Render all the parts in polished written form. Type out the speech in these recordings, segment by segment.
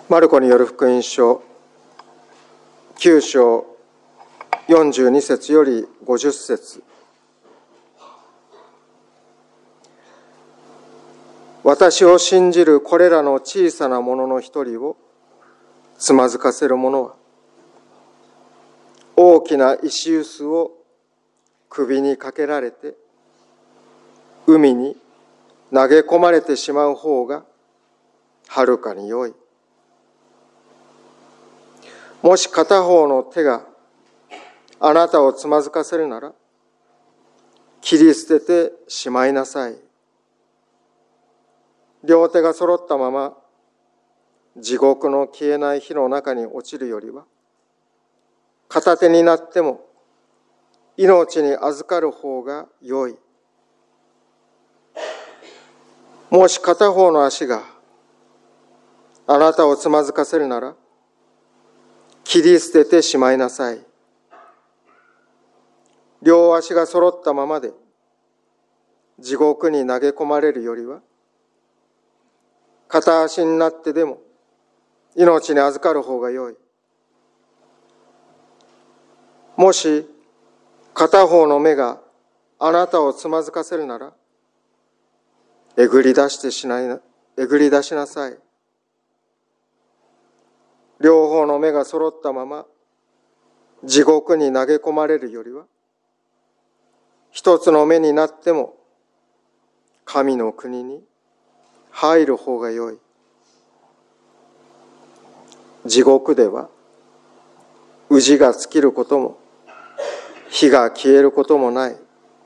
マルコによる福音書9章42節より50節。私を信じるこれらの小さな者の一人をつまずかせる者は、大きな石臼を首にかけられて海に投げ込まれてしまう方がはるかに良い。もし片方の手があなたをつまずかせるなら、切り捨ててしまいなさい。両手が揃ったまま地獄の消えない火の中に落ちるよりは、片手になっても命に預かる方が良い。もし片方の足があなたをつまずかせるなら、切り捨ててしまいなさい。両足が揃ったままで地獄に投げ込まれるよりは、片足になってでも命に預かる方が良い。もし片方の目があなたをつまずかせるなら、えぐり出しなさい。両方の目が揃ったまま地獄に投げ込まれるよりは、一つの目になっても神の国に入る方が良い。地獄では氏が尽きることも火が消えることもない。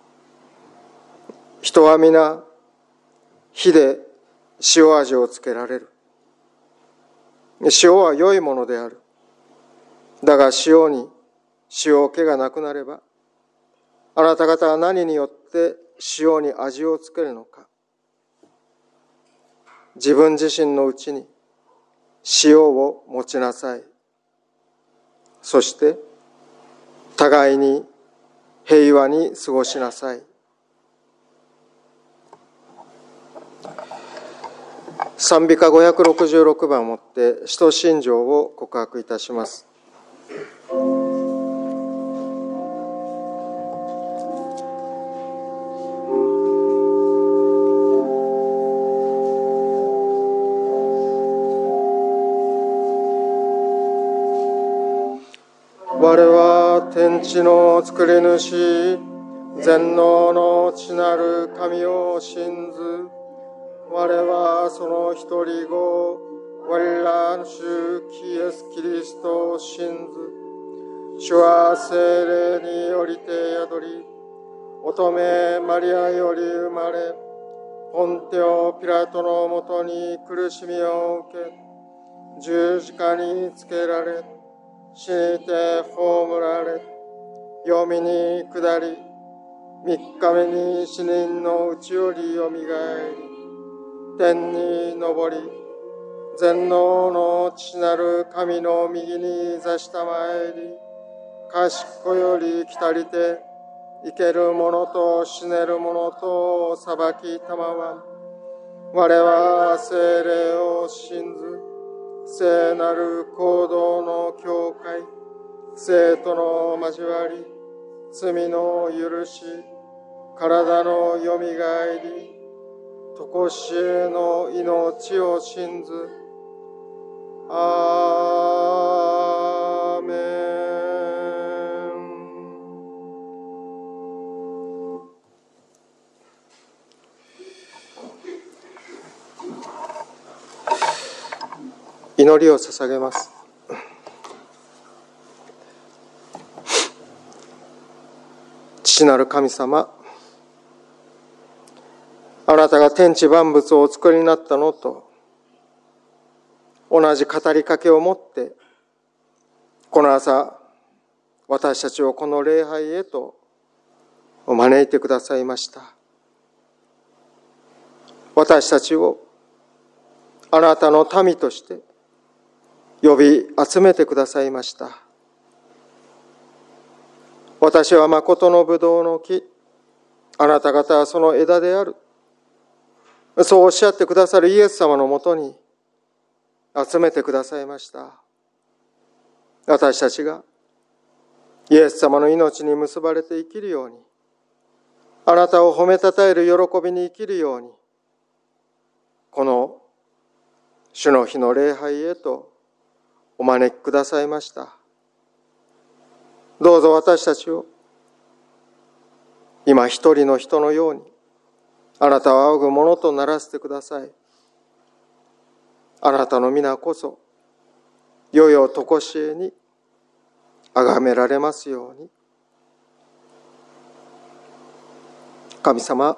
人は皆火で塩味をつけられる。塩は良いものである。だが塩に塩気がなくなれば、あなた方は何によって塩に味をつけるのか。自分自身のうちに塩を持ちなさい。そして互いに平和に過ごしなさい。賛美歌566番をもって使徒信条を告白いたします。我は天地の作り主、全能の父なる神を信ず。我はその一人子、我らの主イエス・キリストを信ず。主は聖霊によりて宿り、乙女マリアより生まれ、ポンテオ・ピラトのもとに苦しみを受け、十字架につけられ、死にて葬られ、黄泉に下り、三日目に死人のうちよりよみがえり、天に昇り、全能の父なる神の右に座したまえり、賢より来たりて、生ける者と死ねる者と裁きたまわん。我は聖霊を信ず、聖なる行動の教会、生徒の交わり、罪の許し、体のよみがえり、とこしえの命を信ず。アーメン。祈りを捧げます。父なる神様、あなたが天地万物をお作りになったのと同じ語りかけを持って、この朝私たちをこの礼拝へと招いてくださいました。私たちをあなたの民として呼び集めてくださいました。私は誠のブドウの木、あなた方はその枝である。そうおっしゃってくださるイエス様のもとに集めてくださいました。私たちがイエス様の命に結ばれて生きるように、あなたを褒めたたえる喜びに生きるように、この主の日の礼拝へとお招きくださいました。どうぞ私たちを今一人の人のようにあなたを仰ぐものとならせてください。あなたの皆こそ世々とこしえに崇められますように。神様、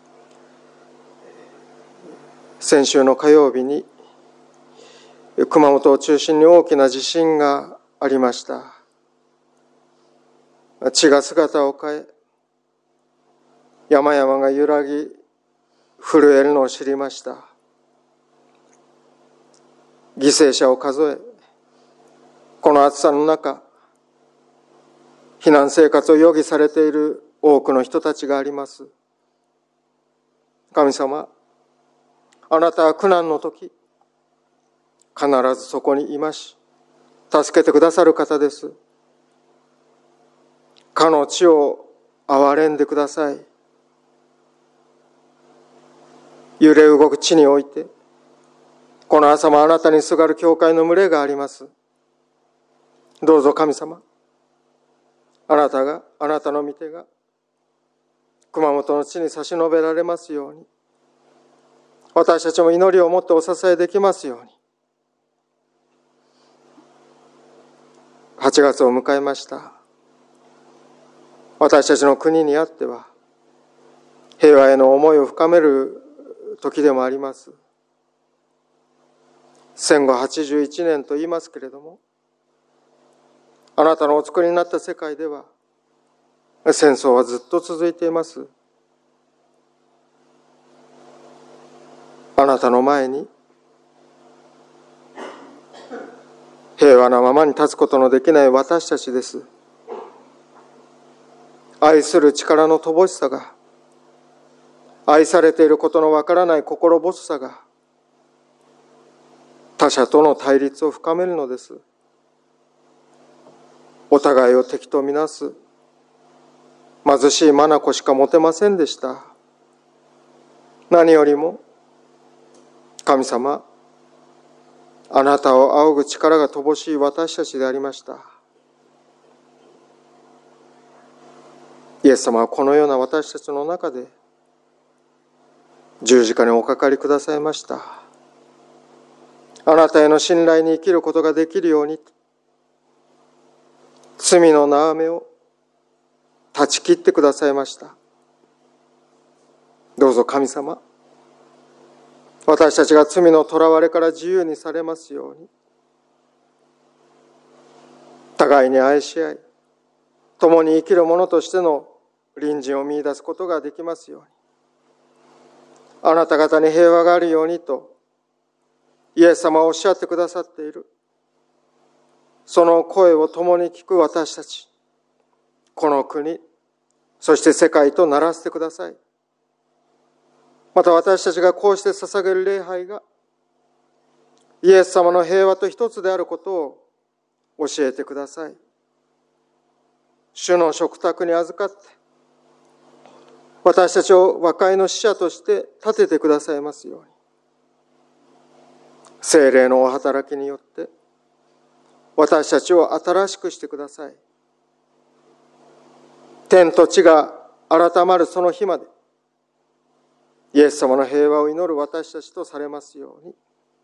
先週の火曜日に熊本を中心に大きな地震がありました。地が姿を変え、山々が揺らぎ震えるのを知りました。犠牲者を数え、この暑さの中、避難生活を余儀されている多くの人たちがあります。神様、あなたは苦難の時、必ずそこにいまし、助けてくださる方です。かの地を憐れんでください。揺れ動く地において、この朝もあなたにすがる教会の群れがあります。どうぞ神様、あなたの御手が熊本の地に差し伸べられますように、私たちも祈りをもってお支えできますように。8月を迎えました。私たちの国にあっては平和への思いを深める時でもあります。戦後81年と言いますけれども、あなたのお作りになった世界では戦争はずっと続いています。あなたの前に平和なままに立つことのできない私たちです。愛する力の乏しさが、愛されていることのわからない心細さが、他者との対立を深めるのです。お互いを敵とみなす貧しい眼しか持てませんでした。何よりも神様、あなたを仰ぐ力が乏しい私たちでありました。イエス様はこのような私たちの中で十字架におかかりくださいました。あなたへの信頼に生きることができるように、罪の縄目を断ち切ってくださいました。どうぞ神様、私たちが罪の囚われから自由にされますように、互いに愛し合い、共に生きる者としての隣人を見出すことができますように、あなた方に平和があるようにとイエス様はおっしゃってくださっている。その声を共に聞く私たち、この国、そして世界とならせてください。また私たちがこうして捧げる礼拝がイエス様の平和と一つであることを教えてください。主の食卓に預かって私たちを和解の使者として立ててくださいますように、聖霊のお働きによって私たちを新しくしてください。天と地が改まるその日までイエス様の平和を祈る私たちとされますように。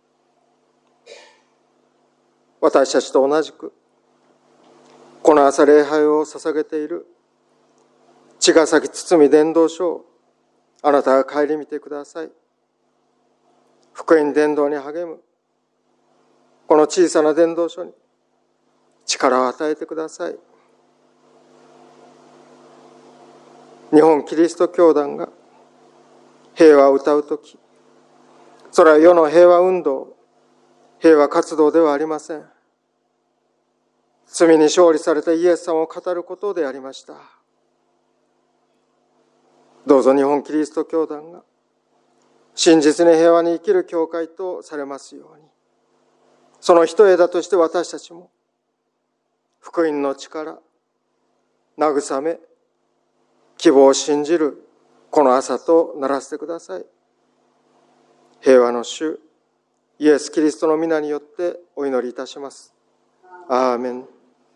私たちと同じくこの朝礼拝を捧げている茅ヶ崎堤伝道所をあなたが顧みてください。福音伝道に励むこの小さな伝道所に力を与えてください。日本キリスト教団が平和を歌うとき、それは世の平和運動、平和活動ではありません。罪に勝利されたイエス様を語ることでありました。どうぞ日本キリスト教団が真実に平和に生きる教会とされますように。 その一枝として私たちも福音の力、慰め、希望を信じるこの朝とならせてください。平和の主イエス・キリストの皆によってお祈りいたします。アーメン。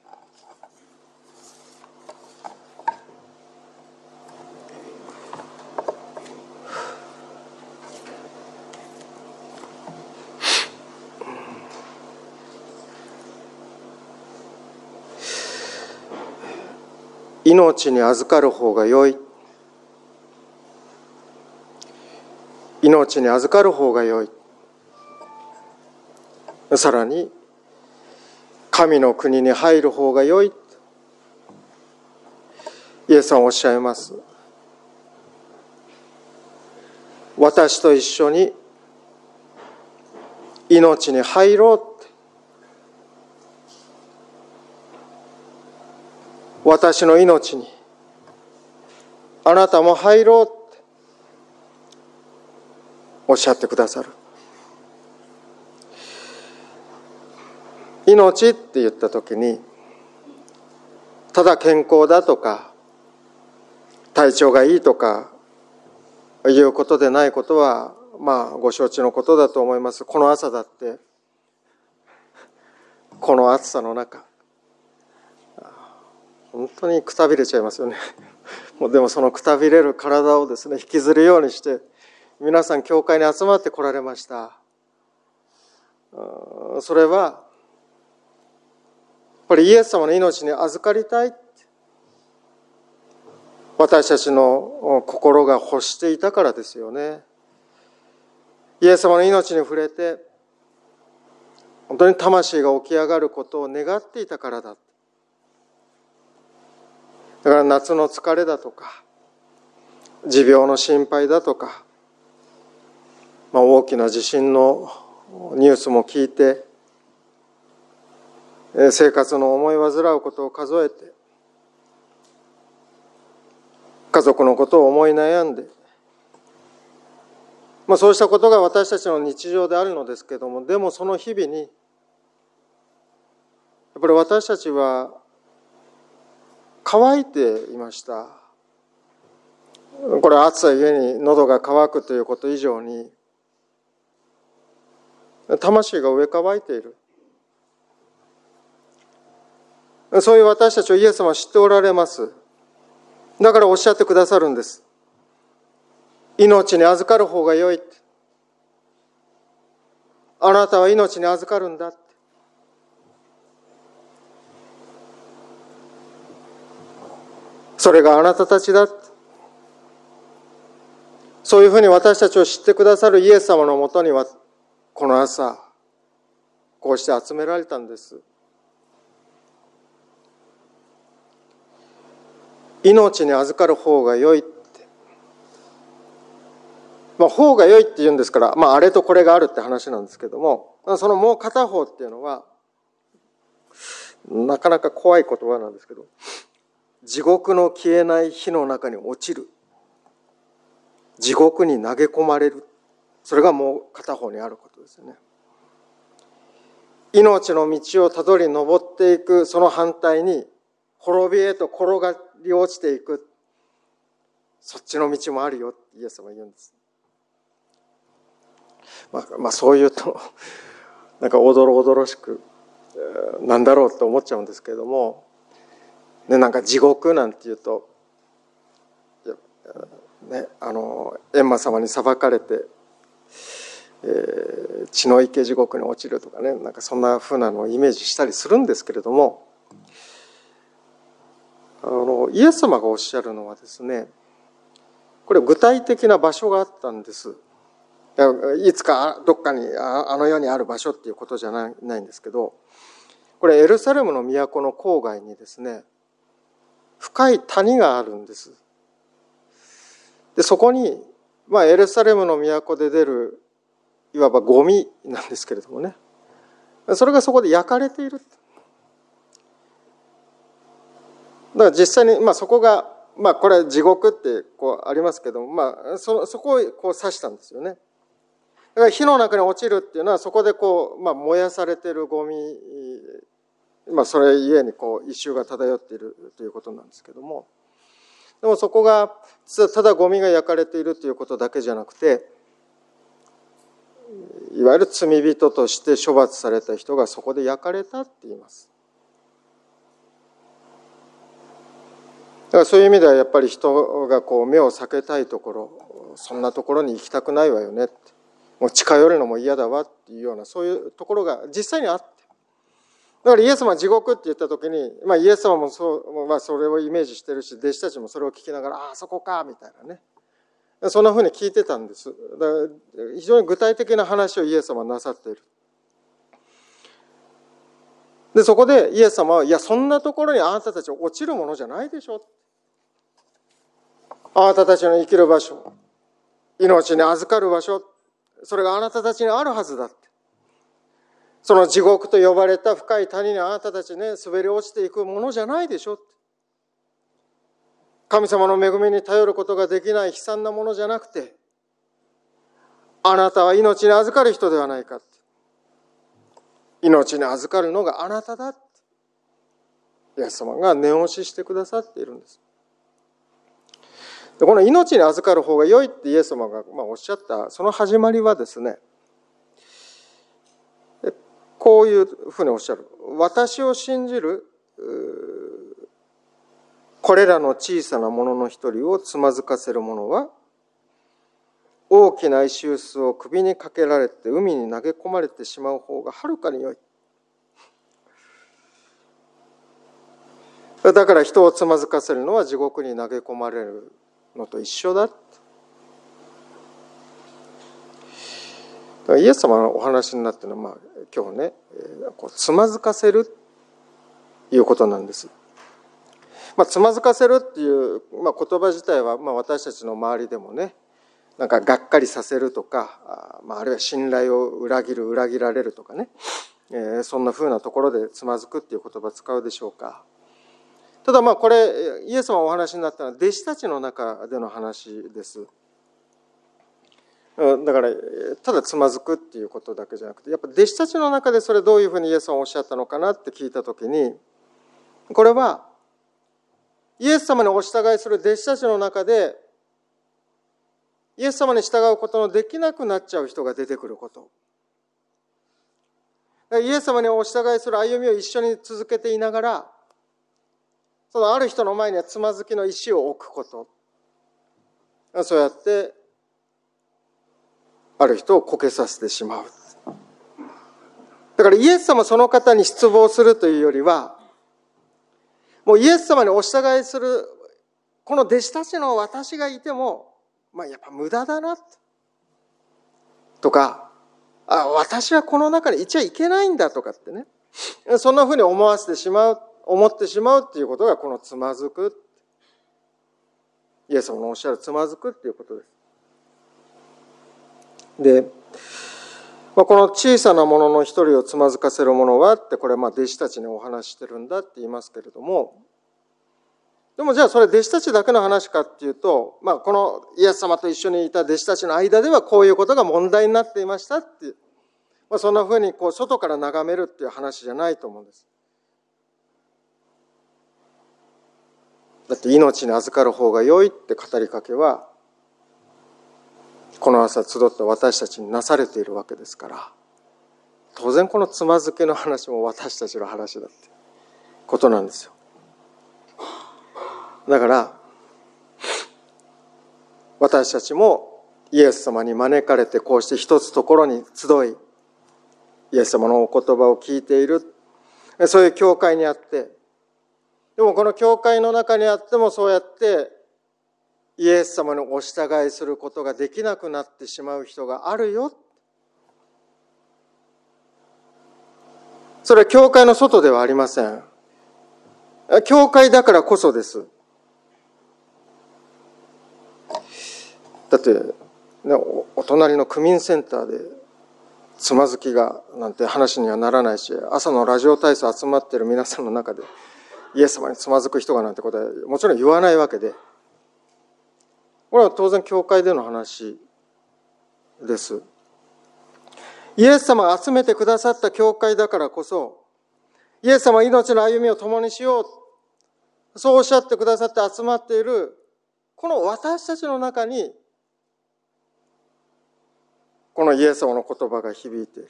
命に預かる方が良い。命に預かる方が良い。さらに、神の国に入る方が良い。イエスさんおっしゃいます。私と一緒に命に入ろうって。私の命にあなたも入ろうっておっしゃってくださる。命って言ったときに、ただ健康だとか体調がいいとかいうことでないことはご承知のことだと思います。この朝だってこの暑さの中本当にくたびれちゃいますよね。でもそのくたびれる体をですね引きずるようにして皆さん教会に集まってこられました。それはやっぱりイエス様の命に預かりたい、私たちの心が欲していたからですよね。イエス様の命に触れて本当に魂が起き上がることを願っていたからだ。だから夏の疲れだとか持病の心配だとか、大きな地震のニュースも聞いて生活の思い煩うことを数えて家族のことを思い悩んで、そうしたことが私たちの日常であるのですけれども、でもその日々にやっぱり私たちは乾いていました。これ暑さゆえに喉が渇くということ以上に魂が飢え渇いている。そういう私たちをイエス様は知っておられます。だからおっしゃってくださるんです。命に預かる方が良い。あなたは命に預かるんだ。それがあなたたちだ。そういうふうに私たちを知ってくださるイエス様のもとには、この朝、こうして集められたんです。命に預かる方が良いって。方が良いって言うんですから、あれとこれがあるって話なんですけども、そのもう片方っていうのは、なかなか怖い言葉なんですけど、地獄の消えない火の中に落ちる。地獄に投げ込まれる。それがもう片方にあることですよね。命の道をたどり登っていくその反対に、滅びへと転がり落ちていく。そっちの道もあるよってイエス様は言うんです。そう言うと、なんかおどろおどろしく、なんだろうと思っちゃうんですけれども、なんか地獄なんていうと、閻魔様に裁かれて、血の池地獄に落ちるとかね、なんかそんな風なのをイメージしたりするんですけれども、イエス様がおっしゃるのはですね、これ具体的な場所があったんです。いつかどっかにあの世にある場所っていうことじゃないんですけど、これエルサレムの都の郊外にですね、深い谷があるんです。でそこに、エルサレムの都で出るいわばゴミなんですけれどもね、それがそこで焼かれている。だから実際に、そこが、これは地獄ってこうありますけども、そこをこう指したんですよね。 から火の中に落ちるっていうのは、そこで燃やされているゴミ、それゆえに異臭が漂っているということなんですけども、でもそこがただゴミが焼かれているということだけじゃなくて、いわゆる罪人として処罰された人がそこで焼かれたって言います。だからそういう意味ではやっぱり人が目を避けたいところ、そんなところに行きたくないわよねって、もう近寄るのも嫌だわっていうような、そういうところが実際にあって、だからイエス様は地獄って言った時に、イエス様もそれをイメージしてるし、弟子たちもそれを聞きながら、あそこかみたいなね、そんなふうに聞いてたんです。だから非常に具体的な話をイエス様はなさっている。でそこでイエス様は、いや、そんなところにあなたたちは落ちるものじゃないでしょ。あなたたちの生きる場所、命に預かる場所、それがあなたたちにあるはずだって。その地獄と呼ばれた深い谷にあなたたちね、滑り落ちていくものじゃないでしょ。神様の恵みに頼ることができない悲惨なものじゃなくて、あなたは命に預かる人ではないか。命に預かるのがあなただ。イエス様が念押ししてくださっているんです。でこの命に預かる方が良いってイエス様がおっしゃったその始まりはですね、こういうふうにおっしゃる。私を信じるこれらの小さなものの一人をつまずかせる者は、大きな石臼を首にかけられて海に投げ込まれてしまう方がはるかに良い。だから人をつまずかせるのは地獄に投げ込まれるのと一緒だ。イエス様のお話になっているのは、今日ね、つまずかせるということなんです。つまずかせるっていう、言葉自体は、私たちの周りでもね、なんかがっかりさせるとか、あるいは信頼を裏切る、裏切られるとかね、そんな風なところでつまずくっていう言葉を使うでしょうか。ただこれイエス様がお話になったのは弟子たちの中での話です。だからただつまずくっていうことだけじゃなくて、やっぱ弟子たちの中でそれどういうふうにイエス様がおっしゃったのかなって聞いたときに、これはイエス様にお従いする弟子たちの中でイエス様に従うことのできなくなっちゃう人が出てくること。イエス様にお従いする歩みを一緒に続けていながら、そのある人の前にはつまずきの石を置くこと。そうやってある人をこけさせてしまう。だからイエス様その方に失望するというよりは、もうイエス様にお従いするこの弟子たちの私がいても、やっぱ無駄だなとか、私はこの中にいちゃいけないんだとかってね、そんなふうに思ってしまうっていうことがこのつまずく、イエス様のおっしゃるつまずくっていうことです。で、この小さなものの一人をつまずかせるものはって、これ弟子たちにお話してるんだって言いますけれども、でもじゃあそれ弟子たちだけの話かっていうと、このイエス様と一緒にいた弟子たちの間ではこういうことが問題になっていましたっていう、そんなふうに外から眺めるっていう話じゃないと思うんです。だって命に預かる方が良いって語りかけはこの朝集った私たちになされているわけですから、当然このつまずきの話も私たちの話だってことなんですよ。だから私たちもイエス様に招かれてこうして一つところに集い、イエス様のお言葉を聞いている、そういう教会にあって、でもこの教会の中にあってもそうやってイエス様にお従いすることができなくなってしまう人があるよ。それは教会の外ではありません。教会だからこそです。だって、お隣の区民センターでつまずきがなんて話にはならないし、朝のラジオ体操集まっている皆さんの中でイエス様につまずく人がなんてことはもちろん言わないわけで、これは当然教会での話です。 イエス様が集めてくださった教会だからこそ、イエス様は命の歩みを共にしよう、そうおっしゃってくださって集まっている、この私たちの中に、このイエス様の言葉が響いている。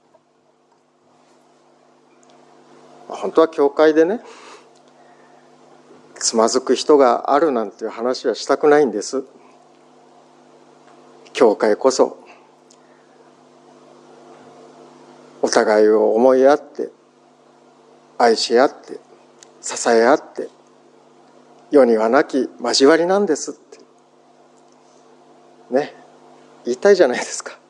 本当は教会でね、つまずく人があるなんていう話はしたくないんです。教会こそお互いを思い合って愛し合って支え合って世にはなき交わりなんですってね、言いたいじゃないですか。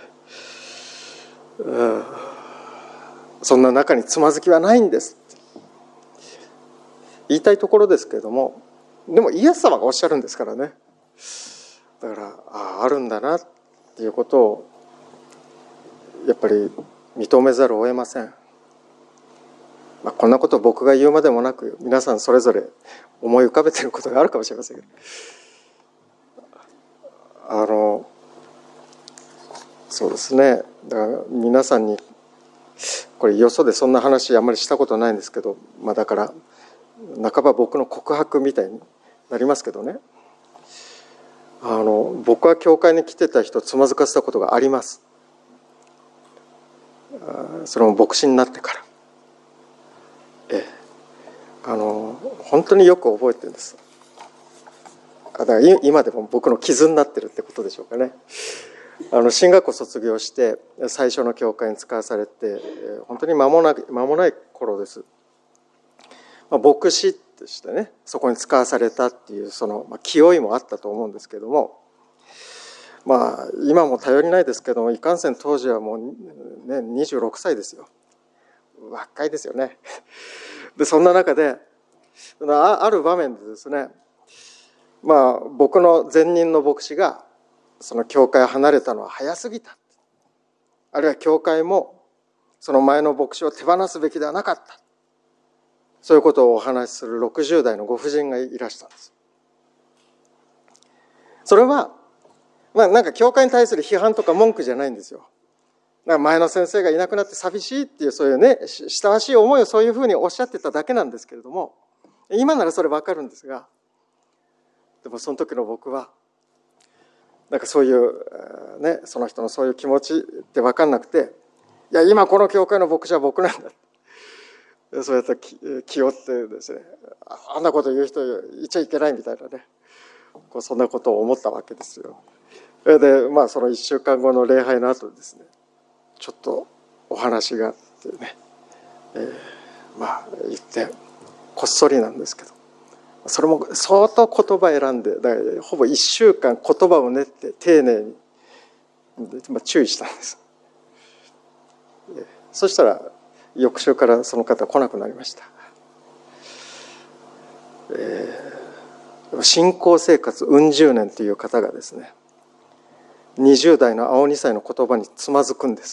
そんな中につまずきはないんですって言いたいところですけれども、でもイエス様がおっしゃるんですからね。だからあるんだなっていうことをやっぱり認めざるを得ません。こんなことを僕が言うまでもなく、皆さんそれぞれ思い浮かべていることがあるかもしれませんけど、そうですね、だから皆さんにこれよそでそんな話あんまりしたことないんですけど、だから半ば僕の告白みたいになりますけどね、僕は教会に来てた人をつまずかせたことがあります。それも牧師になってから、本当によく覚えてるんです。だから今でも僕の傷になってるってことでしょうかね。進学校卒業して最初の教会に使わされて本当に間もない頃です。牧師としてね、そこに使わされたっていうその気負いもあったと思うんですけども、今も頼りないですけども、いかんせん当時はもうね26歳ですよ。若いですよね。でそんな中である場面でですね、僕の前任の牧師がその教会を離れたのは早すぎた、あるいは教会もその前の牧師を手放すべきではなかった、そういうことをお話しする60代のご婦人がいらしたんです。それはなんか教会に対する批判とか文句じゃないんですよ。前の先生がいなくなって寂しいっていうそういうね親しい思いをそういうふうにおっしゃってただけなんですけれども、今ならそれ分かるんですが、でもその時の僕はなんかそういうね、その人のそういう気持ちって分かんなくて、いや今この教会の牧師は僕なんだ、そうやって気負ってですね、あんなこと言う人言っちゃいけないみたいなね、そんなことを思ったわけですよ。でその1週間後の礼拝の後ですね、ちょっとお話があってね、言ってこっそりなんですけど、それも相当言葉選んで、だからほぼ1週間言葉を練って丁寧に注意したんです。そしたら翌週からその方来なくなりました。信仰生活うん十年という方がですね、20代の青2歳の言葉につまずくんです。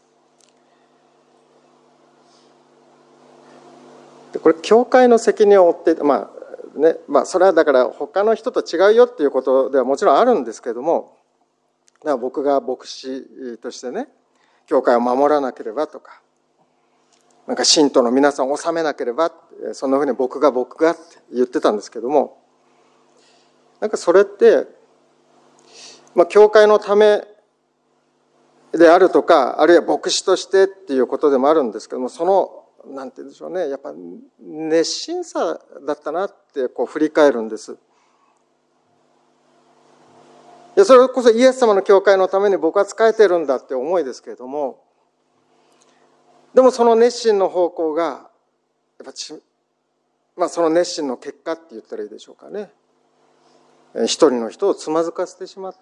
でこれ教会の責任を負ってそれはだから他の人と違うよっていうことではもちろんあるんですけれども、だから僕が牧師としてね、教会を守らなければとか、なんか信徒の皆さんを治めなければ、そんなふうに僕がって言ってたんですけども、なんかそれって、教会のためであるとか、あるいは牧師としてっていうことでもあるんですけども、そのなんて言うんでしょうね、やっぱ熱心さだったなって振り返るんです。それこそイエス様の教会のために僕は仕えてるんだって思いですけれども、でもその熱心の方向がやっぱその熱心の結果って言ったらいいでしょうかね、一人の人をつまずかせてしまった。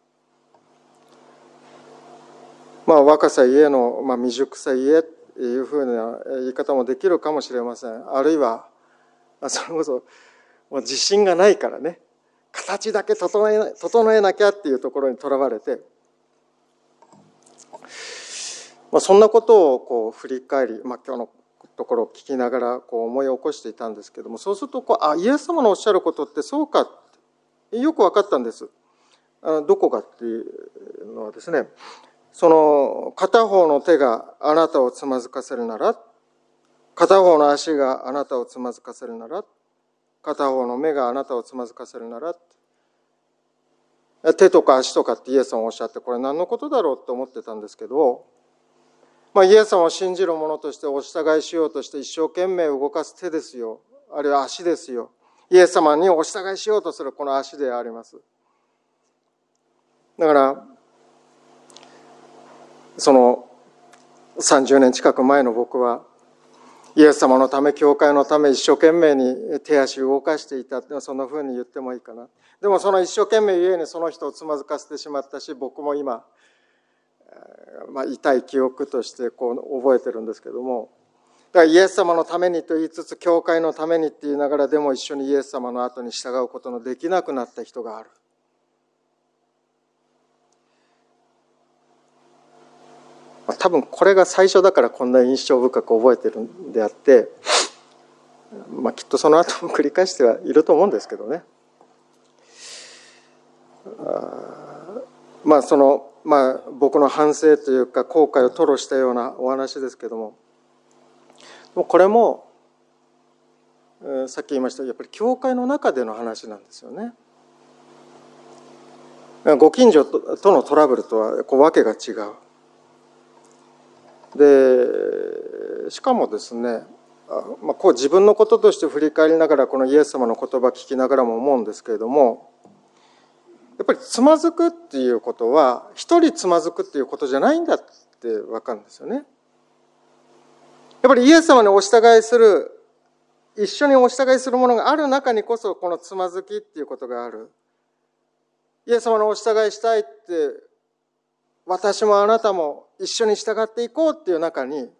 若さゆえの未熟さゆえというふうな言い方もできるかもしれません。あるいはそれこそ自信がないからね、形だけ整えなきゃっていうところにとらわれて、そんなことを振り返り、今日のところを聞きながら思い起こしていたんですけども、そうするとイエス様のおっしゃることってそうかってよく分かったんです。どこかっていうのはですね、 その片方の手があなたをつまずかせるなら、片方の足があなたをつまずかせるなら、片方の目があなたをつまずかせるなら、手とか足とかってイエス様おっしゃって、これ何のことだろうって思ってたんですけど、イエス様を信じる者としてお従いしようとして一生懸命動かす手ですよ。あるいは足ですよ。イエス様にお従いしようとするこの足であります。だから、その30年近く前の僕は、イエス様のため、教会のため、一生懸命に手足を動かしていた。そんな風に言ってもいいかな。でもその一生懸命ゆえにその人をつまずかせてしまったし、僕も今、痛い記憶としてこう覚えてるんですけども、だからイエス様のためにと言いつつ、教会のためにって言いながらでも一緒にイエス様の後に従うことのできなくなった人がある。多分これが最初だからこんな印象深く覚えてるんであって、きっとその後も繰り返してはいると思うんですけどね。僕の反省というか後悔を吐露したようなお話ですけども、これもさっき言いましたやっぱり教会の中での話なんですよね。ご近所とのトラブルとはわけが違う。でしかもですね、こう自分のこととして振り返りながらこのイエス様の言葉を聞きながらも思うんですけれども、やっぱりつまずくっていうことは一人つまずくっていうことじゃないんだって分かるんですよね。やっぱりイエス様にお従いする、一緒にお従いするものがある中にこそこのつまずきっていうことがある。イエス様のお従いしたいって、私もあなたも一緒に従っていこうっていう中に、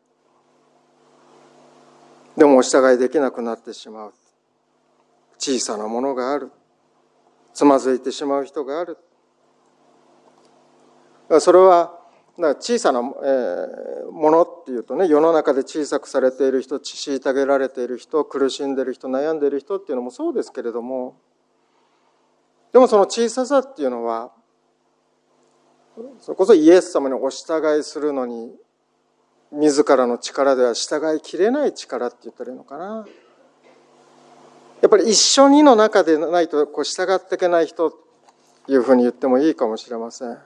でもお従いできなくなってしまう。小さなものがある。つまずいてしまう人がある。それは小さなものっていうとね、世の中で小さくされている人、虐げられている人、苦しんでいる人、悩んでいる人っていうのもそうですけれども、でもその小ささっていうのは、それこそイエス様にお従いするのに自らの力では従いきれない力って言ったらいいのかな。やっぱり一緒にの中でないと従っていけない人というふうに言ってもいいかもしれません。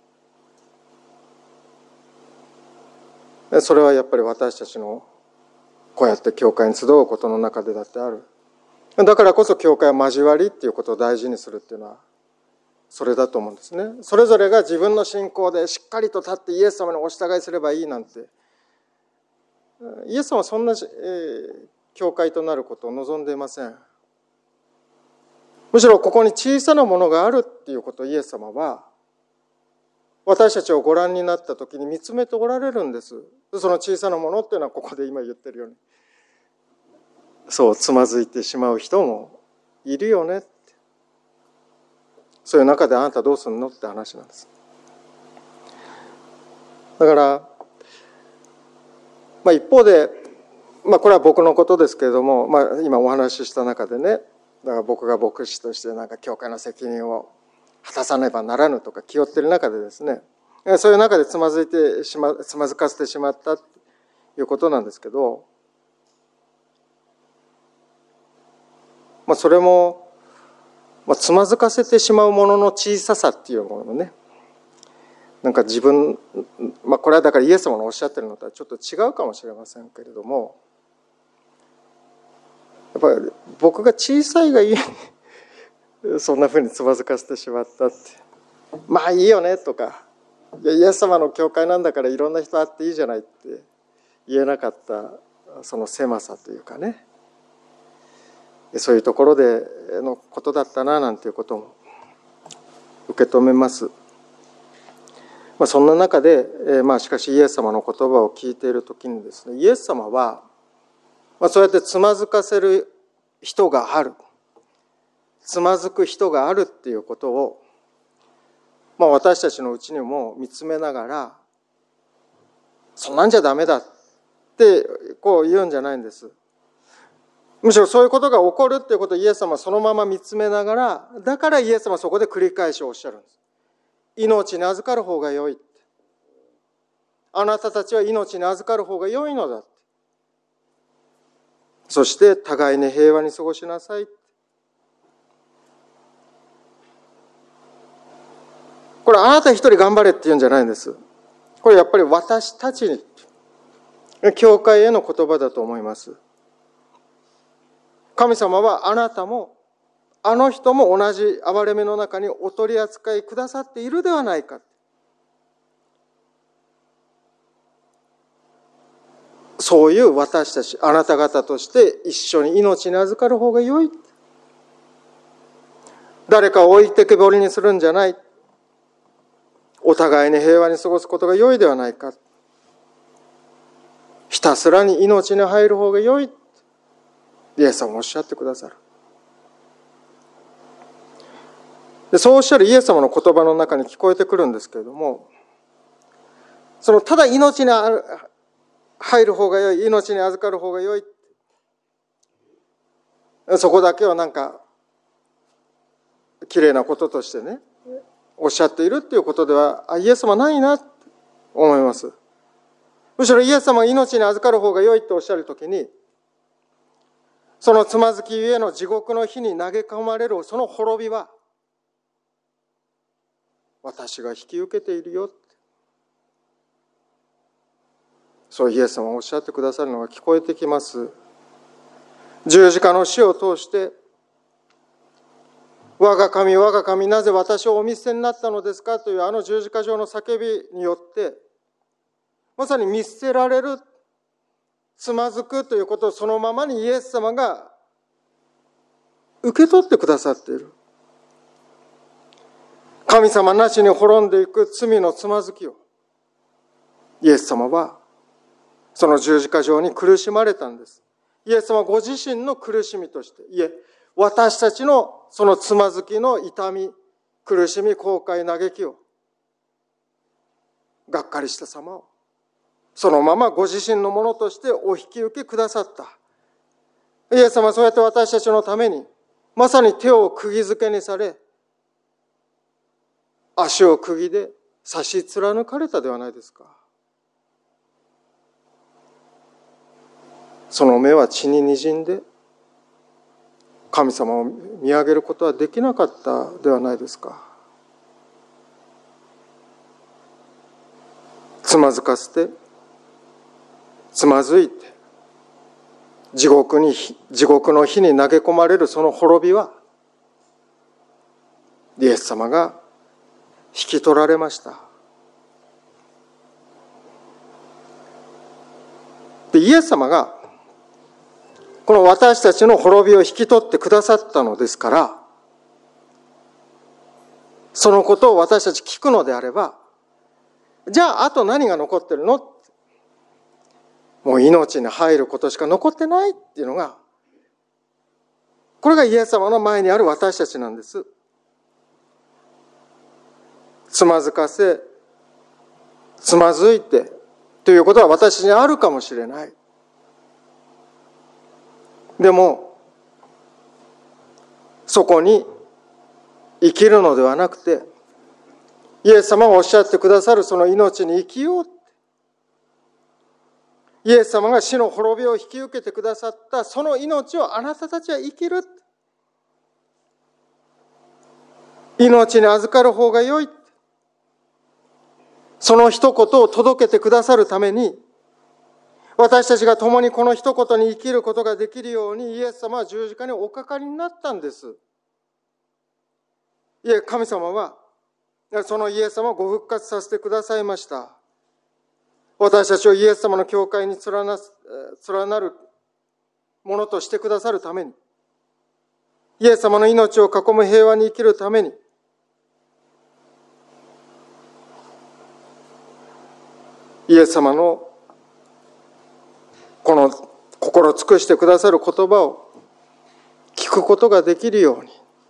それはやっぱり私たちのこうやって教会に集うことの中でだってある。だからこそ教会は交わりっていうことを大事にするっていうのはそれだと思うんですね。それぞれが自分の信仰でしっかりと立ってイエス様にお従いすればいいなんて、イエス様はそんな教会となることを望んでいません。むしろここに小さなものがあるっていうことをイエス様は私たちをご覧になった時に見つめておられるんです。その小さなものっていうのはここで今言ってるように、そうつまずいてしまう人もいるよねって、そういう中であなたどうするのって話なんです。だから一方で、これは僕のことですけれども、今お話しした中でね、だから僕が牧師として教会の責任を果たさねばならぬとか気負っている中でですね、そういう中でつまずかせてしまったということなんですけど、それも、つまずかせてしまうものの小ささっていうもののね、自分、これはだからイエス様のおっしゃってるのとはちょっと違うかもしれませんけれども、やっぱり僕が小さいがゆえにそんなふうにつまずかせてしまったって、いいよねとか、イエス様の教会なんだからいろんな人あっていいじゃないって言えなかったその狭さというかね、そういうところでのことだったななんていうことも受け止めます。そんな中で、しかしイエス様の言葉を聞いているときにですね、イエス様は、そうやってつまずかせる人がある、つまずく人があるっていうことを、私たちのうちにも見つめながら、そんなんじゃダメだって言うんじゃないんです。むしろそういうことが起こるっていうことをイエス様はそのまま見つめながら、だからイエス様はそこで繰り返しおっしゃるんです。命に預かる方が良い。 あなたたちは命に預かる方が良いのだ。そして互いに平和に過ごしなさい。これあなた一人頑張れって言うんじゃないんです。これやっぱり私たちに、教会への言葉だと思います。神様はあなたもあの人も同じ憐れみの中にお取り扱いくださっているではないか。そういう私たち、あなた方として一緒に命に預かる方が良い。誰かを置いてけぼりにするんじゃない。お互いに平和に過ごすことが良いではないか。ひたすらに命に入る方が良い。イエス様もおっしゃってくださる。でそうおっしゃるイエス様の言葉の中に聞こえてくるんですけれども、ただ命に入る方が良い、命に預かる方が良い、そこだけはなんか綺麗なこととしてねおっしゃっているっていうことではイエス様ないなと思います。むしろイエス様が命に預かる方が良いとおっしゃるときに、そのつまずきゆえの地獄の火に投げ込まれるその滅びは私が引き受けているよ、そうイエス様がおっしゃってくださるのが聞こえてきます。十字架の死を通して、我が神、我が神、なぜ私をお見捨てになったのですかというあの十字架上の叫びによって、まさに見捨てられる、つまずくということをそのままにイエス様が受け取ってくださっている。神様なしに滅んでいく罪のつまずきをイエス様はその十字架上に苦しまれたんです。イエス様ご自身の苦しみとして、私たちのそのつまずきの痛み、苦しみ、後悔、嘆きを、がっかりした様をそのままご自身のものとしてお引き受けくださった。イエス様はそうやって私たちのためにまさに手を釘付けにされ、足を釘で刺し貫かれたではないですか。その目は血ににじんで神様を見上げることはできなかったではないですか。つまずかせて、つまずいて、地獄の火に投げ込まれるその滅びは、イエス様が引き取られました。で、イエス様がこの私たちの滅びを引き取ってくださったのですから、そのことを私たち聞くのであれば、じゃああと何が残ってるの？もう命に入ることしか残ってないっていうのが、これがイエス様の前にある私たちなんです。つまずかせ、つまずいてということは私にあるかもしれない。でもそこに生きるのではなくて、イエス様がおっしゃってくださるその命に生きよう。イエス様が死の滅びを引き受けてくださったその命をあなたたちは生きる。命に預かる方が良い。その一言を届けてくださるために、私たちが共にこの一言に生きることができるようにイエス様は十字架におかかりになったんです。神様はそのイエス様をご復活させてくださいました。私たちをイエス様の教会に連なるものとしてくださるために、イエス様の命を囲む平和に生きるために、イエス様のこの心尽くしてくださる言葉を聞くことができるよう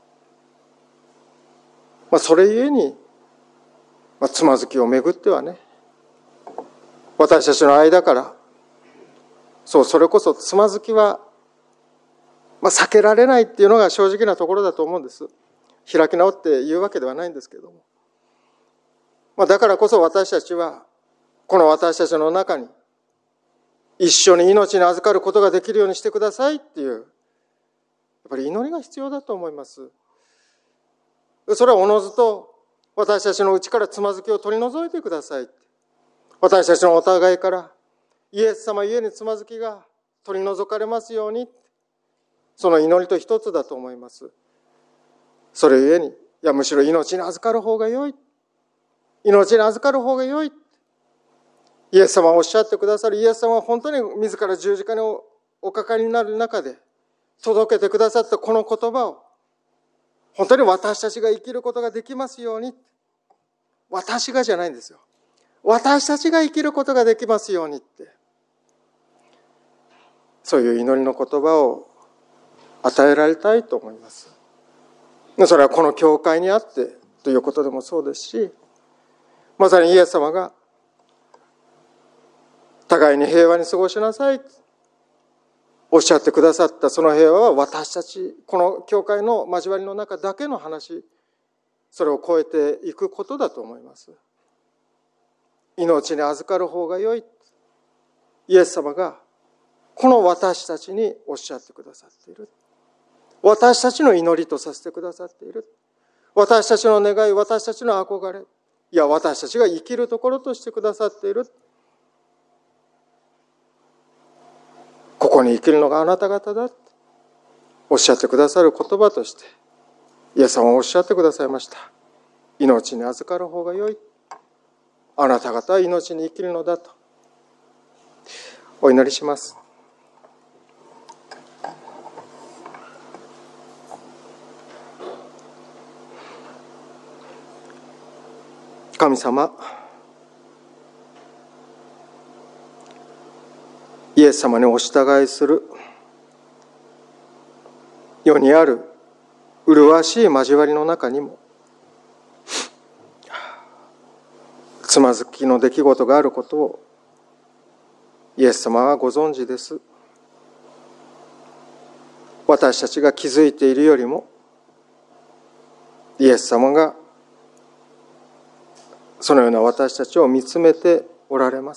に、それゆえに、つまずきをめぐってはね、私たちの間から、それこそつまずきは、避けられないっていうのが正直なところだと思うんです。開き直って言うわけではないんですけれども。だからこそ私たちは、 この私たちの中に一緒に命に預かることができるようにしてくださいっていう、やっぱり祈りが必要だと思います。それはおのずと私たちのうちからつまずきを取り除いてください。私たちのお互いからイエス様ゆえにつまずきが取り除かれますように、その祈りと一つだと思います。それゆえに、いやむしろ命に預かる方が良い。命に預かる方が良い。イエス様はおっしゃってくださる。イエス様は本当に自ら十字架におかかりになる中で届けてくださったこの言葉を、本当に私たちが生きることができますように。私がじゃないんですよ。私たちが生きることができますようにって。そういう祈りの言葉を与えられたいと思います。それはこの教会にあってということでもそうですし、まさにイエス様が互いに平和に過ごしなさいおっしゃってくださったその平和は、私たちこの教会の交わりの中だけの話、それを超えていくことだと思います。命に預かる方が良い、イエス様がこの私たちにおっしゃってくださっている。私たちの祈りとさせてくださっている。私たちの願い、私たちの憧れ、いや私たちが生きるところとしてくださっている。ここに生きるのがあなた方だっておっしゃってくださる言葉としてイエス様はおっしゃってくださいました。命に預かる方が良い。あなた方は命に生きるのだと。お祈りします。神様、イエス様にお従いする世にある麗しい交わりの中にもつまずきの出来事があることをイエス様はご存知です。私たちが気づいているよりもイエス様がそのような私たちを見つめておられます。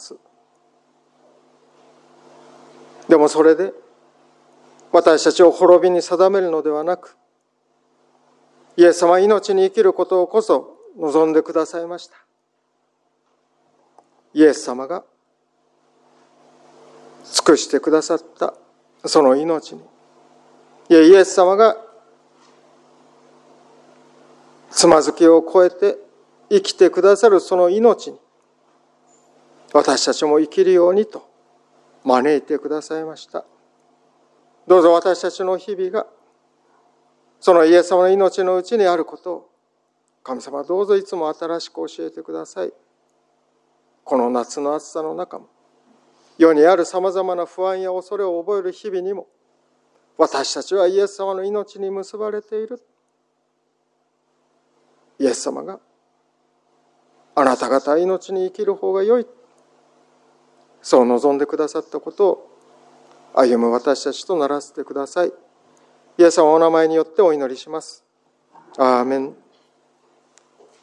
でもそれで私たちを滅びに定めるのではなく、イエス様は命に生きることをこそ望んでくださいました。イエス様が尽くしてくださったその命に、いやイエス様がつまずきを超えて生きてくださるその命に、私たちも生きるようにと招いてくださいました。どうぞ私たちの日々がそのイエス様の命のうちにあることを神様どうぞいつも新しく教えてください。この夏の暑さの中も、世にあるさまざまな不安や恐れを覚える日々にも、私たちはイエス様の命に結ばれている。イエス様があなた方は命に生きる方が良い、そう望んでくださったことを歩む私たちとならせてください。イエス様のお名前によってお祈りします。アーメン。